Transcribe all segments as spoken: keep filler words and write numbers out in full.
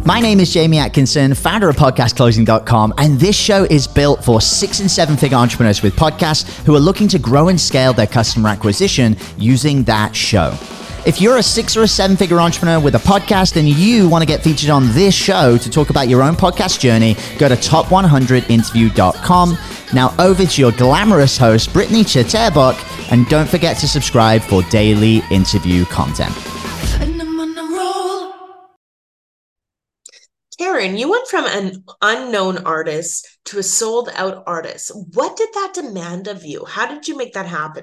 My name is Jamie Atkinson, founder of podcast closing dot com, and this show is built for six and seven figure entrepreneurs with podcasts who are looking to grow and scale their customer acquisition using that show. If you're a six or a seven figure entrepreneur with a podcast and you want to get featured on this show to talk about your own podcast journey, go to top one hundred interview dot com. Now over to your glamorous host, Brittany Chatterbach, and don't forget to subscribe for daily interview content. Karen, you went from an unknown artist to a sold out artist. What did that demand of you? How did you make that happen?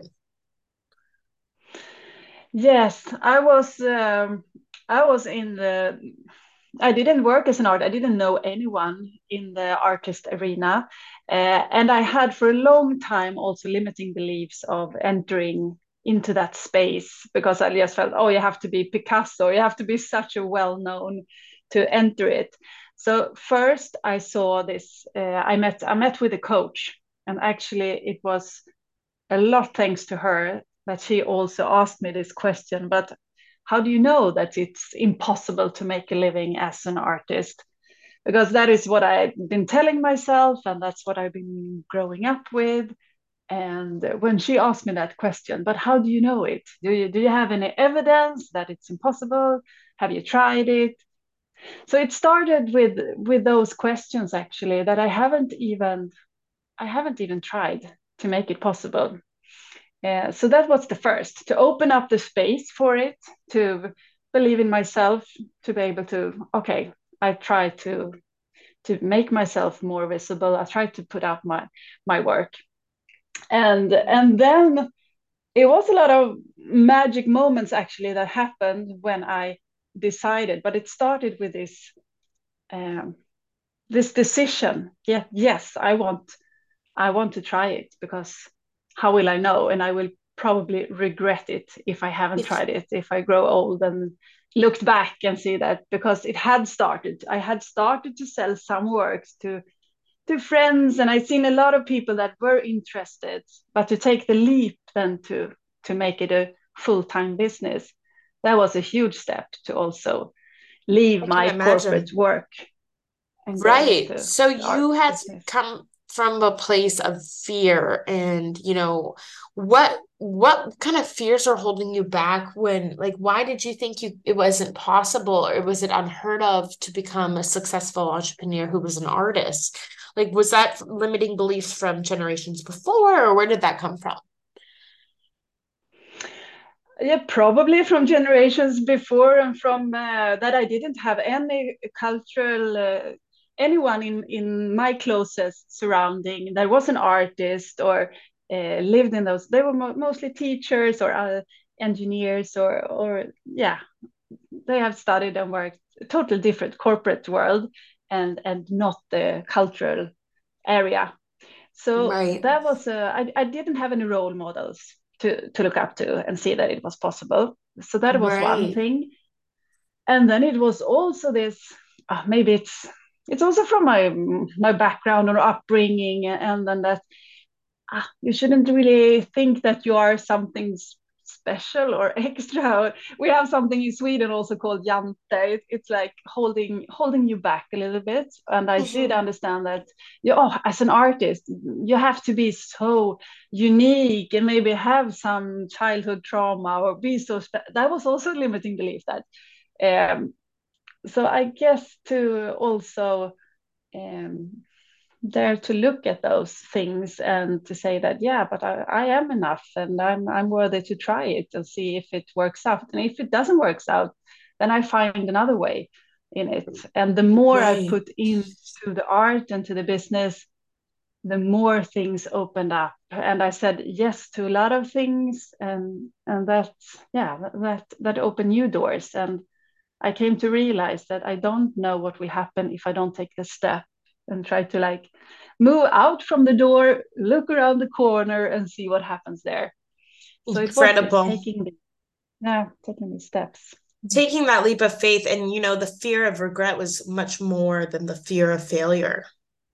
Yes, I was um, I was in the, I didn't work as an artist. I didn't know anyone in the artist arena. Uh, and I had for a long time also limiting beliefs of entering into that space because I just felt, oh, you have to be Picasso, you have to be such a well-known to enter it. So first I saw this, uh, I met I met with a coach, and actually it was a lot thanks to her that she also asked me this question, but how do you know that it's impossible to make a living as an artist? Because that is what I've been telling myself, and that's what I've been growing up with. And when she asked me that question, but how do you know it? Do you, do you have any evidence that it's impossible? Have you tried it? So it started with with those questions actually that I haven't even I haven't even tried to make it possible. Uh, so that was the first, to open up the space for it, to believe in myself, to be able to, okay, I try to to make myself more visible. I try to put out my my work. And and then it was a lot of magic moments actually that happened when I decided, but it started with this um, this decision. Yeah, yes, I want I want to try it, because how will I know? And I will probably regret it if I haven't tried it, if I grow old and looked back and see that, because it had started. I had started to sell some works to to friends, and I'd seen a lot of people that were interested, but to take the leap then to to make it a full-time business, that was a huge step, to also leave my corporate work. Right. So you had come from a place of fear, and, you know, what what kind of fears are holding you back? When, like, why did you think you it wasn't possible, or was it unheard of to become a successful entrepreneur who was an artist? Like, was that limiting beliefs from generations before, or where did that come from? Yeah, probably from generations before, and from uh, that I didn't have any cultural uh, anyone in in my closest surrounding that was an artist or uh, lived in those. They were mo mostly teachers or uh, engineers, or or yeah, they have studied and worked a totally different corporate world, and and not the cultural area. So Right. that was uh, I, I didn't have any role models to to look up to and see that it was possible. So that was one Right. thing. And then it was also this, uh, maybe it's it's also from my my background or upbringing, and then that ah, you shouldn't really think that you are something s- special or extra. We have something in Sweden also called jante. It, it's like holding holding you back a little bit. And I did Mhm. understand that, you oh, as an artist, you have to be so unique and maybe have some childhood trauma or be so. Spe- that was also a limiting belief. That um, so I guess to also. Um, Dare to look at those things and to say that, yeah, but I, I am enough, and I'm I'm worthy to try it and see if it works out. And if it doesn't work out, then I find another way in it. And the more I Right. put into the art and to the business, the more things opened up. And I said yes to a lot of things, and and that yeah, that that opened new doors. And I came to realize that I don't know what will happen if I don't take the step and try to like move out from the door, look around the corner, and see what happens there. So it was this Incredible. taking the yeah, taking the steps. Taking that leap of faith, and, you know, the fear of regret was much more than the fear of failure.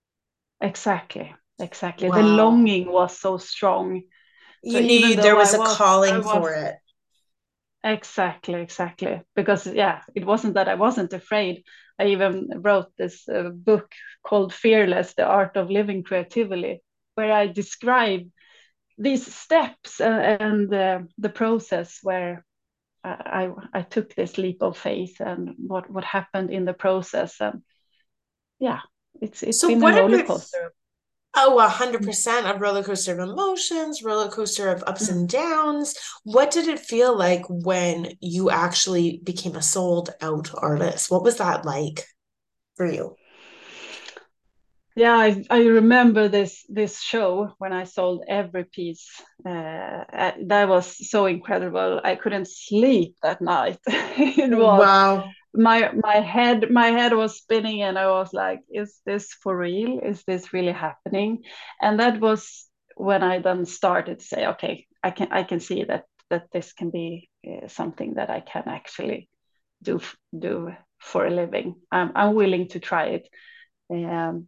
Exactly, exactly. The Wow. longing was so strong. So You even knew though there I was a was, I calling was for it. Exactly, exactly. Because yeah, it wasn't that I wasn't afraid. I even wrote this uh, book called Fearless: The Art of Living Creatively, where I describe these steps uh, and uh, the process where I, I I took this leap of faith and what what happened in the process. And yeah, it's it's So been a what roller did it coaster. Oh, a hundred percent a roller coaster of emotions, roller coaster of ups and Mm. downs. What did it feel like when you actually became a sold out artist? What was that like for you? Yeah, I, I remember this this show when I sold every piece. Uh, uh, that was so incredible. I couldn't sleep that night. It was Wow. my my head my head was spinning, and I was like, "Is this for real? Is this really happening?" And that was when I then started to say, "Okay, I can I can see that that this can be uh, something that I can actually do do for a living. I'm I'm willing to try it." Um,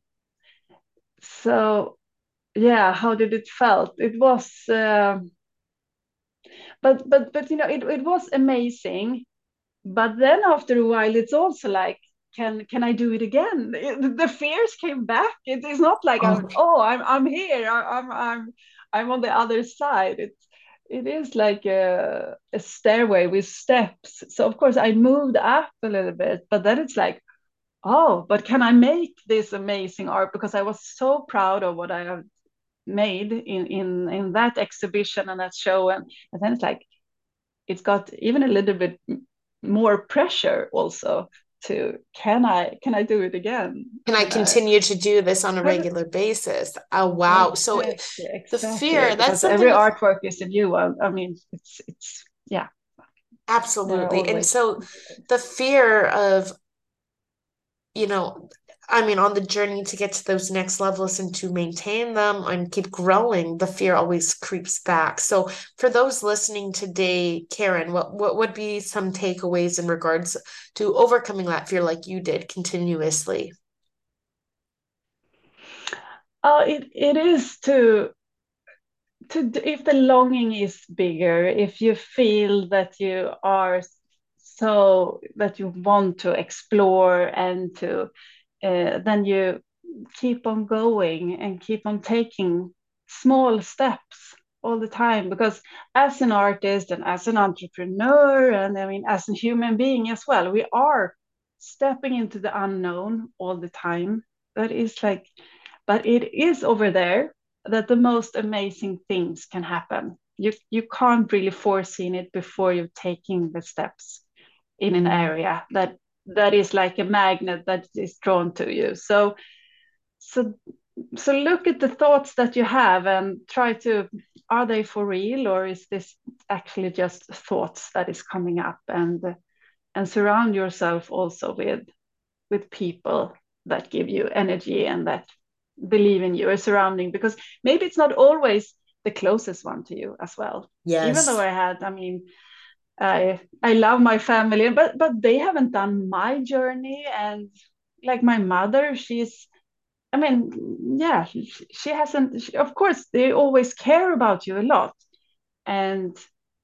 so yeah, how did it felt? It was uh, but but but you know, it, it was amazing. But then after a while it's also like, can can I do it again? It- the fears came back. It is not like i'm Oh, oh i'm i'm here. I, i'm i'm I'm on the other side. It's it is like a, a stairway with steps. So of course I moved up a little bit, but then it's like, oh, but can I make this amazing art? Because I was so proud of what I have made in in in that exhibition and that show. and, and then it's like, it's got even a little bit more pressure also to, can i can I do it again? can I Can I continue to do this on a have it? regular basis? Oh, wow. So Exactly, the exactly, fear, that's because every something artwork is a new one. I mean, it's it's yeah, there are absolutely. And always so new things. the fear of you know, I mean, on the journey to get to those next levels and to maintain them and keep growing, the fear always creeps back. So, for those listening today, Karen, what what would be some takeaways in regards to overcoming that fear like you did continuously? Uh, it, it is to to if the longing is bigger, if you feel that you are so that you want to explore and to uh, then you keep on going and keep on taking small steps all the time. Because as an artist and as an entrepreneur, and I mean as a human being as well, we are stepping into the unknown all the time. That is like, but it is over there that the most amazing things can happen. You you can't really foresee it before you're taking the steps in an area that that is like a magnet that is drawn to you. So so so look at the thoughts that you have and try to, are they for real, or is this actually just thoughts that is coming up? And and surround yourself also with with people that give you energy and that believe in you, or surrounding, because maybe it's not always the closest one to you as well. Even though Yes. I had, I mean, I I love my family, but but they haven't done my journey. And like my mother, she's, I mean, yeah, she, she hasn't. She, of course, they always care about you a lot, and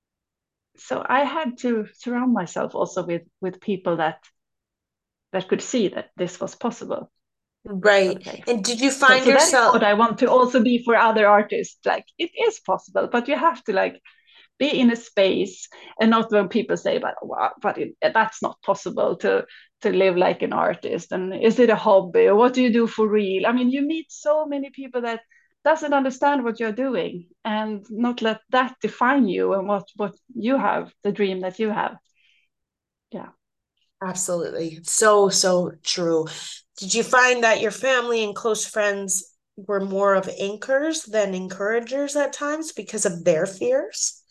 so I had to surround myself also with with people that that could see that this was possible. Right. Okay, And did you so find so that is yourself what I want to also be for other artists. Like, it is possible, but you have to like be in a space, and not when people say, but wow, but it, that's not possible to to live like an artist, and is it a hobby, or what do you do for real? I mean, you meet so many people that doesn't understand what you're doing, and not let that define you and what what you have, the dream that you have. Yeah. absolutely so, so true. Did you find that your family and close friends were more of anchors than encouragers at times because of their fears?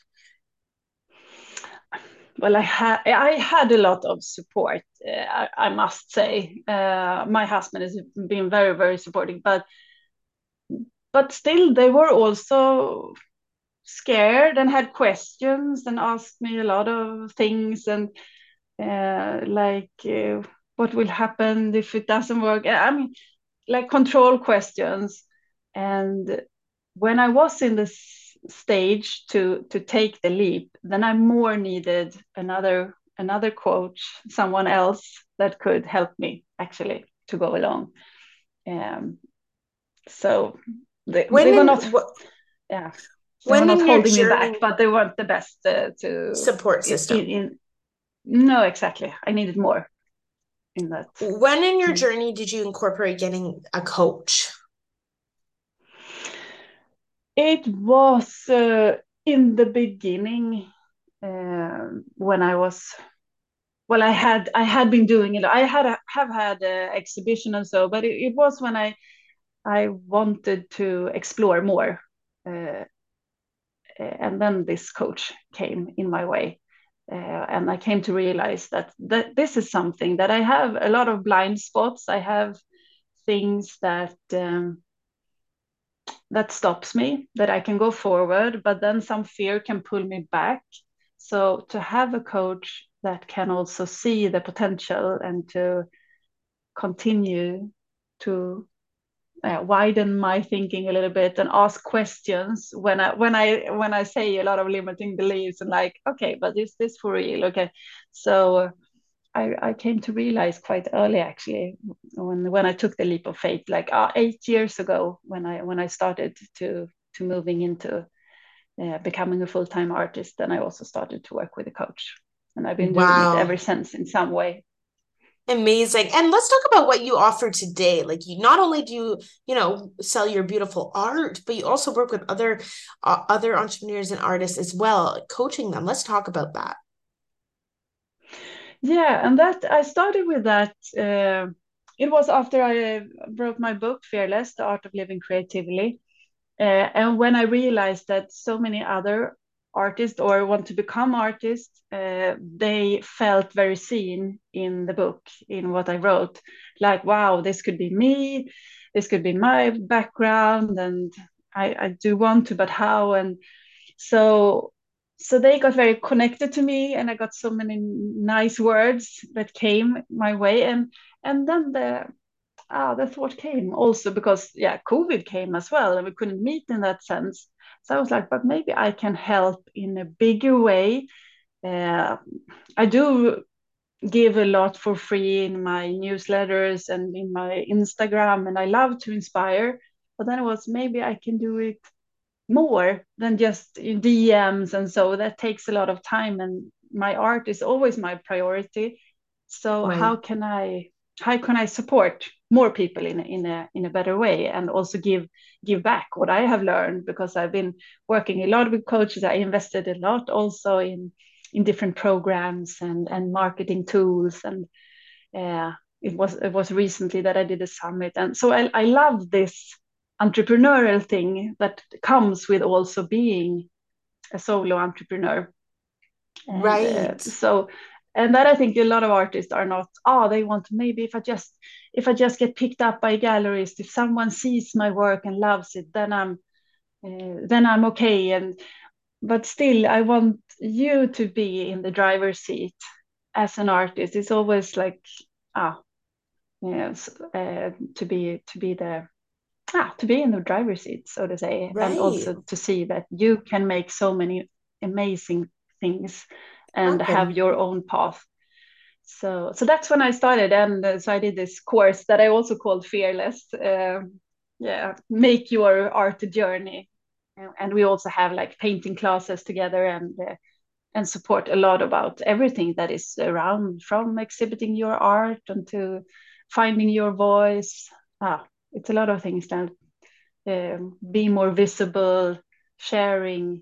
Well, I had I had a lot of support. Uh, I, I must say, uh, my husband has been very very supportive, but but still they were also scared and had questions and asked me a lot of things. And uh, like, uh, what will happen if it doesn't work? I mean, like control questions. And when I was in this stage to to take the leap, then I more needed another another coach, someone else that could help me actually to go along. Um, so they, when they were in not, wh- yeah, they were when not in your holding me back, journey but they weren't the best uh, to support in, system, in. No, exactly. I needed more in that. when in your Mm. journey did you incorporate getting a coach? It was uh, in the beginning uh, when I was well. I had I had been doing it. I had a, have had an exhibition and so, but it, it was when I I wanted to explore more, uh, and then this coach came in my way, uh, and I came to realize that that this is something that I have a lot of blind spots. I have things that. Um, that stops me, that I can go forward, but then some fear can pull me back. So to have a coach that can also see the potential and to continue to uh, widen my thinking a little bit and ask questions when I when I when I say a lot of limiting beliefs and like, okay, but is this for real? Okay, so I, I came to realize quite early actually when when I took the leap of faith, like uh, eight years ago when I when I started to to moving into uh, becoming a full time artist. Then I also started to work with a coach, and I've been doing it ever Wow. since in some way. Amazing. And let's talk about what you offer today. Like you not only do you, you know, sell your beautiful art, but you also work with other uh, other entrepreneurs and artists as well, coaching them. Let's talk about that. Yeah, and that I started with that. Uh, it was after I wrote my book, Fearless: The Art of Living Creatively. Uh, and when I realized that so many other artists or want to become artists, uh, they felt very seen in the book, in what I wrote. Like, wow, this could be me, this could be my background, and I, I do want to, but how? And so so they got very connected to me, and I got so many nice words that came my way. And and then the ah, the thought came also because yeah, COVID came as well, and we couldn't meet in that sense. So I was like, but maybe I can help in a bigger way. Uh, I do give a lot for free in my newsletters and in my Instagram, and I love to inspire. But then it was maybe I can do it more than just in D Ms, and so that takes a lot of time. And my art is always my priority. So how Right. can I how can I support more people in a, in a in a better way, and also give give back what I have learned, because I've been working a lot with coaches. I invested a lot also in in different programs and and marketing tools, and uh, it was it was recently that I did a summit, and so I, I love this entrepreneurial thing that comes with also being a solo entrepreneur. And uh, Right. so and that I think a lot of artists are not. Oh, they want, maybe if i just if i just get picked up by galleries, if someone sees my work and loves it, then i'm uh, then I'm okay. And but still I want you to be in the driver's seat as an artist. It's always like, ah, yes, uh, to be to be the ah, to be in the driver's seat, so to say, and Right. also to see that you can make so many amazing things and have Happen. your own path. So, so that's when I started, and uh, so I did this course that I also called Fearless. Uh, yeah, make your art journey, and, and we also have like painting classes together, and uh, and support a lot about everything that is around, from exhibiting your art and to finding your voice. Ah, it's a lot of things that um, be more visible, sharing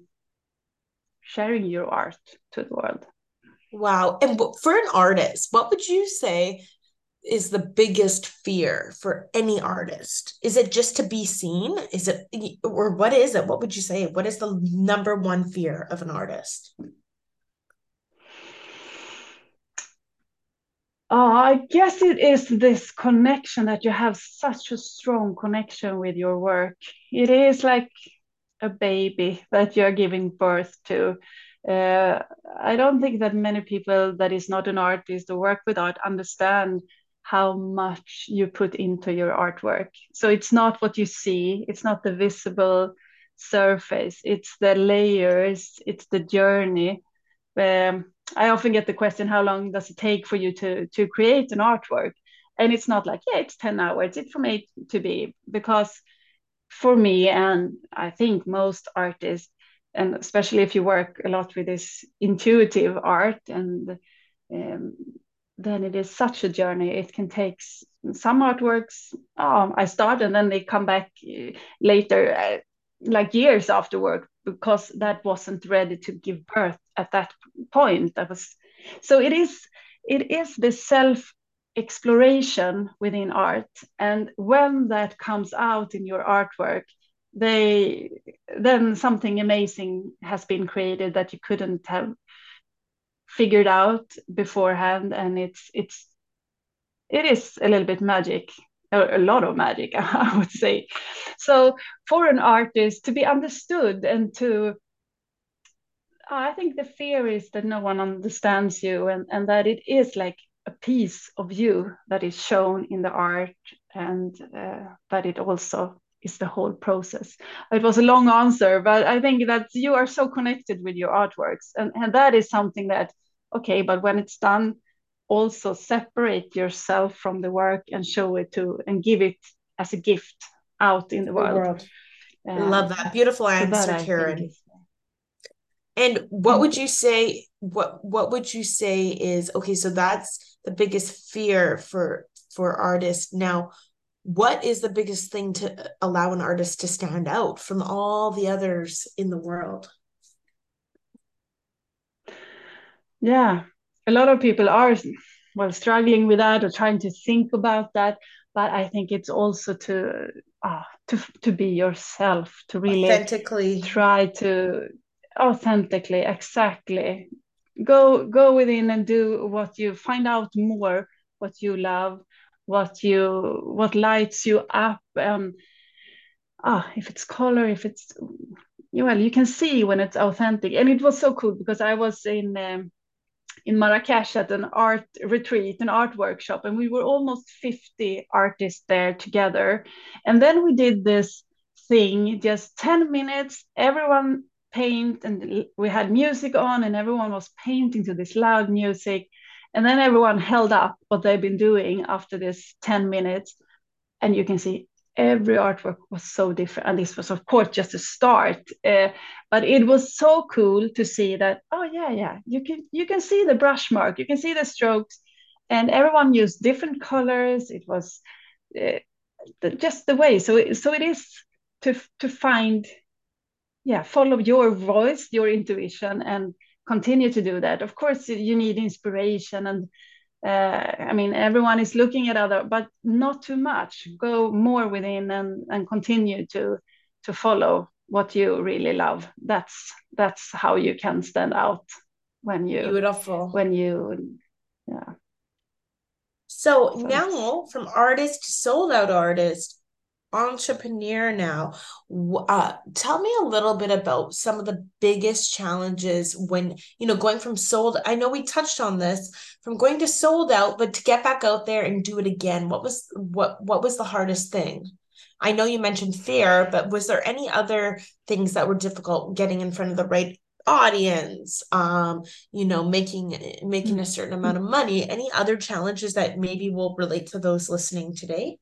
sharing your art to the world. Wow. And wh- for an artist, what would you say is the biggest fear for any artist? Is it just to be seen? Is it, or what is it? What would you say? What is the number one fear of an artist? Oh, I guess it is this connection, that you have such a strong connection with your work. It is like a baby that you're giving birth to. Uh, I don't think that many people that is not an artist or work with art understand how much you put into your artwork. So it's not what you see, it's not the visible surface, it's the layers, it's the journey. um, I often get the question, how long does it take for you to to create an artwork? And it's not like, yeah, it's ten hours, it's from A to B. Because for me, and I think most artists, and especially if you work a lot with this intuitive art, and um, then it is such a journey. It can take some artworks, oh, I start and then they come back uh, later, uh, like years afterward, because that wasn't ready to give birth at that point. That was so it is it is the self exploration within art, and when that comes out in your artwork, they then something amazing has been created that you couldn't have figured out beforehand. And it's it's it is a little bit magic, a, a lot of magic, I would say. So for an artist to be understood and to, I think the fear is that no one understands you, and, and that it is like a piece of you that is shown in the art, and uh, that it also is the whole process. It was a long answer, but I think that you are so connected with your artworks, and, and that is something that, okay, but when it's done, also separate yourself from the work and show it to, and give it as a gift out in the world. The world. Uh, Love that. Beautiful answer, Karen. And what would you say, what what would you say is, okay, so that's the biggest fear for for artists. Now, what is the biggest thing to allow an artist to stand out from all the others in the world? Yeah, a lot of people are, well, struggling with that or trying to think about that. But I think it's also to uh, to to be yourself, to really authentically try to authentically, exactly, go go within and do what you find out more, what you love, what you what lights you up. Um, ah, if it's color, if it's, well, you can see when it's authentic. And it was so cool because I was in. Um, in Marrakesh at an art retreat, an art workshop, and we were almost fifty artists there together. And then we did this thing, just ten minutes, everyone paint, and we had music on, and everyone was painting to this loud music. And then everyone held up what they've been doing after this ten minutes. And you can see every artwork was so different, and this was of course just a start, uh, but it was so cool to see that, oh yeah, yeah, you can you can see the brush mark, you can see the strokes, and everyone used different colors. It was uh, the, just the way. So it, so it is to to find, yeah, follow your voice, your intuition, and continue to do that. Of course you need inspiration, and uh, I mean, everyone is looking at other, but not too much. Go more within, and and continue to to follow what you really love. That's that's how you can stand out when you beautiful when you yeah. So, so now from artist to sold out artist, entrepreneur now, uh, tell me a little bit about some of the biggest challenges when, you know, going from sold, I know we touched on this, from going to sold out, but to get back out there and do it again, what was what what was the hardest thing? I know you mentioned fear, but was there any other things that were difficult, getting in front of the right audience, um, you know, making making a certain amount of money? Any other challenges that maybe will relate to those listening today?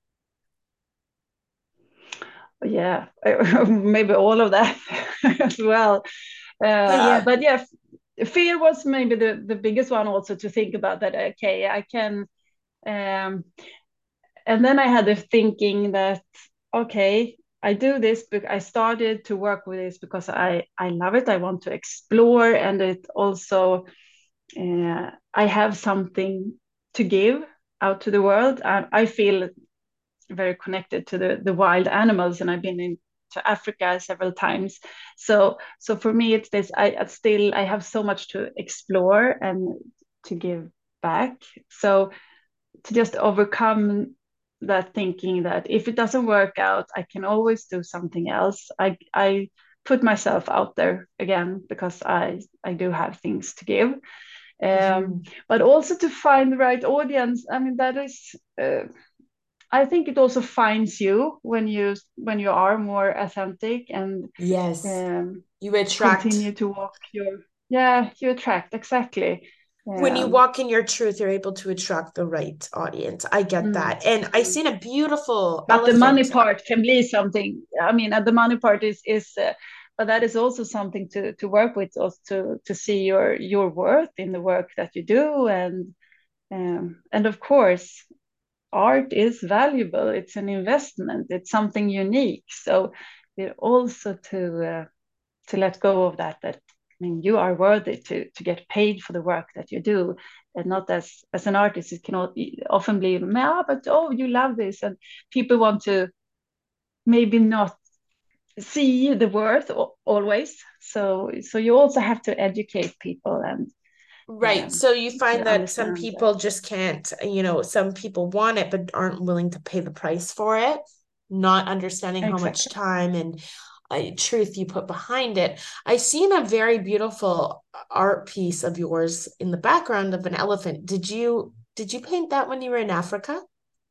Yeah, maybe all of that as well. Uh, oh, yeah. But yeah, fear was maybe the, the biggest one also, to think about that, okay, I can, um, and then I had the thinking that, okay, I do this, but I started to work with this because I, I love it, I want to explore, and it also, uh, I have something to give out to the world. I, I feel very connected to the, the wild animals, and I've been in to Africa several times. So so for me it's this, I, I still I have so much to explore and to give back. So to just overcome that thinking that if it doesn't work out, I can always do something else. I I put myself out there again because I I do have things to give. Um, mm-hmm. But also to find the right audience. I mean, that is uh, I think it also finds you when you when you are more authentic and yes, um, you attract. Continue to walk your yeah you attract exactly. When you Um, walk in your truth, you're able to attract the right audience. I get mm, that. And I seen a beautiful but the money elephant. part can be something. I mean, uh, the money part is is. Uh, but that is also something to to work with, also to to see your your worth in the work that you do, and um, and of course, art is valuable. It's an investment. It's something unique. So it also to uh, to let go of that. That I mean, you are worthy to to get paid for the work that you do, and not as as an artist. It can often be, ah, but oh, you love this, and people want to maybe not see the worth always. So so you also have to educate people and Right. um, So you find that some understand people that. just can't, you know, some people want it but aren't willing to pay the price for it, not understanding how much Exactly. time and uh, truth you put behind it. I seen a very beautiful art piece of yours in the background of an elephant. Did you did you paint that when you were in Africa?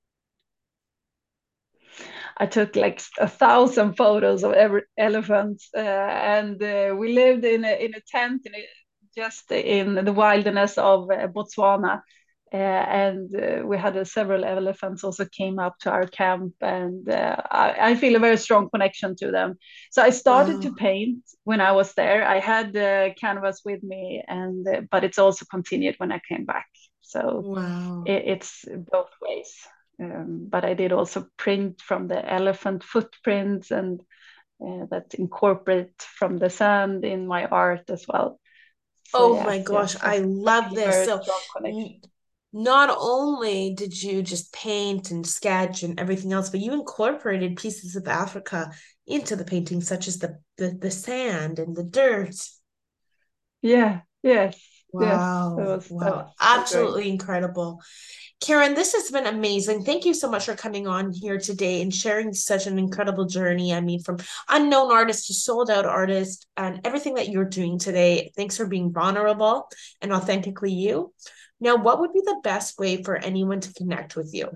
I took like a thousand photos of every elephant, uh, and uh, we lived in a in a tent in a, just in the wilderness of uh, Botswana. Uh, and uh, we had uh, several elephants also came up to our camp, and uh, I, I feel a very strong connection to them. So I started to Wow. paint when I was there. I had the canvas with me, and uh, but it's also continued when I came back. So Wow. it, it's both ways. Um, but I did also print from the elephant footprints and uh, that incorporate from the sand in my art as well. So Oh my yes, gosh, yes, I I love feel a this. very So strong connection. n- not only did you just paint and sketch and everything else, but you incorporated pieces of Africa into the painting, such as the the, the sand and the dirt. Yeah, yes, yes. That Wow. was that Wow. was so great. Absolutely incredible. Karen, this has been amazing. Thank you so much for coming on here today and sharing such an incredible journey. I mean, from unknown artist to sold out artist and everything that you're doing today. Thanks for being vulnerable and authentically you. Now, what would be the best way for anyone to connect with you?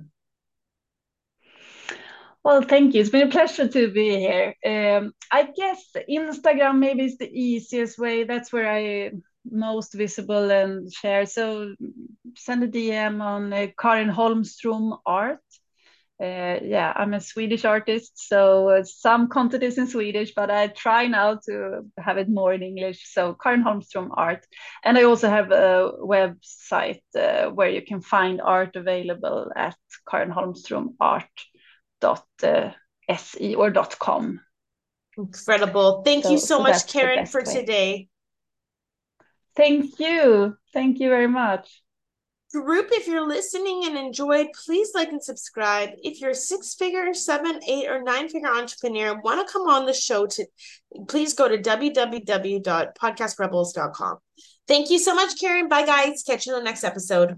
Well, thank you. It's been a pleasure to be here. Um, I guess Instagram maybe is the easiest way. That's where I most visible and share. So send a D M on uh, Karin Holmstrom Art. Uh, yeah, I'm a Swedish artist, so uh, some content is in Swedish, but I try now to have it more in English. So Karin Holmstrom Art, and I also have a website uh, where you can find art available at Karin Holmstrom Art dot se or dot com. Incredible. Thank you So, so so much, that's the Karen, best for way. today. Thank you. Thank you very much. Group, if you're listening and enjoyed, please like and subscribe. If you're a six figure, seven, eight, or nine figure entrepreneur and want to come on the show, to please go to w w w dot podcast rebels dot com. Thank you so much, Karen. Bye, guys. Catch you in the next episode.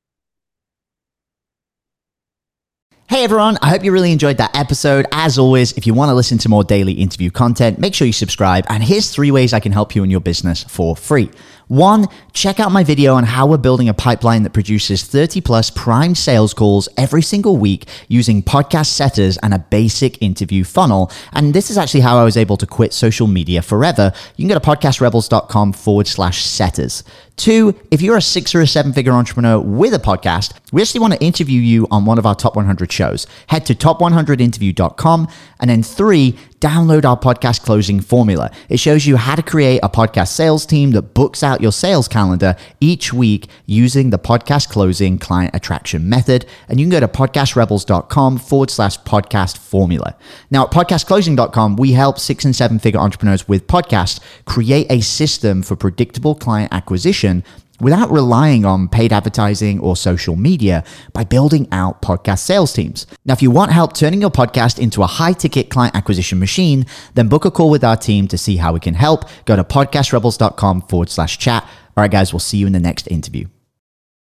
Hey everyone, I hope you really enjoyed that episode. As always, if you want to listen to more daily interview content, make sure you subscribe. And here's three ways I can help you in your business for free. One, check out my video on how we're building a pipeline that produces thirty plus prime sales calls every single week using podcast setters and a basic interview funnel. And this is actually how I was able to quit social media forever. You can go to podcastrebels.com forward slash setters. Two, if you're a six or a seven figure entrepreneur with a podcast, we actually want to interview you on one of our top one hundred shows. Head to top one hundred interview dot com. And then three, download our podcast closing formula. It shows you how to create a podcast sales team that books out your sales calendar each week using the podcast closing client attraction method. And you can go to podcastrebels.com forward slash podcast formula. Now at podcast closing dot com, we help six and seven figure entrepreneurs with podcasts create a system for predictable client acquisition without relying on paid advertising or social media by building out podcast sales teams. Now, if you want help turning your podcast into a high-ticket client acquisition machine, then book a call with our team to see how we can help. Go to podcastrebels.com forward slash chat. All right, guys, we'll see you in the next interview.